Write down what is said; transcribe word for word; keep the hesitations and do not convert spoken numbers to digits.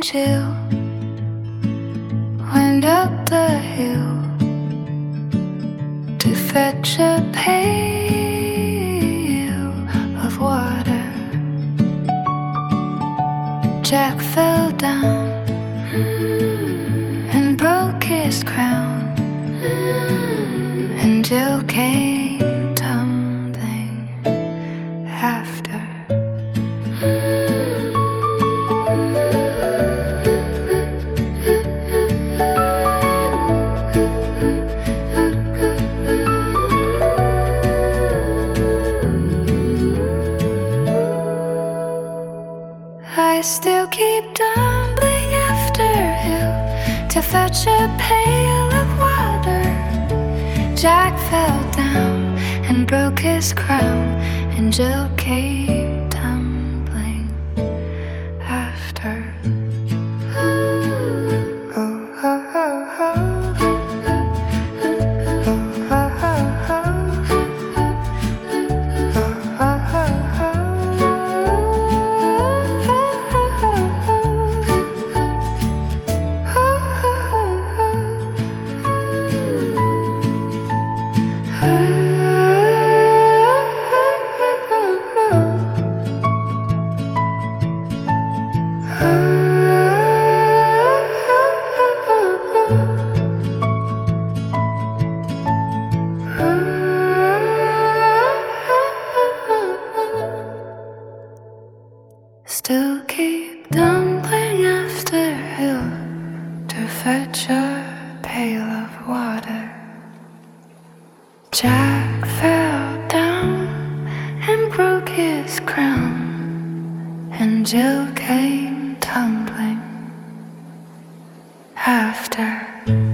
chill, went up the hill to fetch a pail of water. Jack fell down and broke his crown, and Jill came tumbling after. I still keep tumbling after him to fetch a pail of water. Jack fell down and broke his crown, and Jill came tumbling after. Still keep tumbling after him to fetch a pail of water. Jack fell down and broke his crown, and Jill came tumbling after.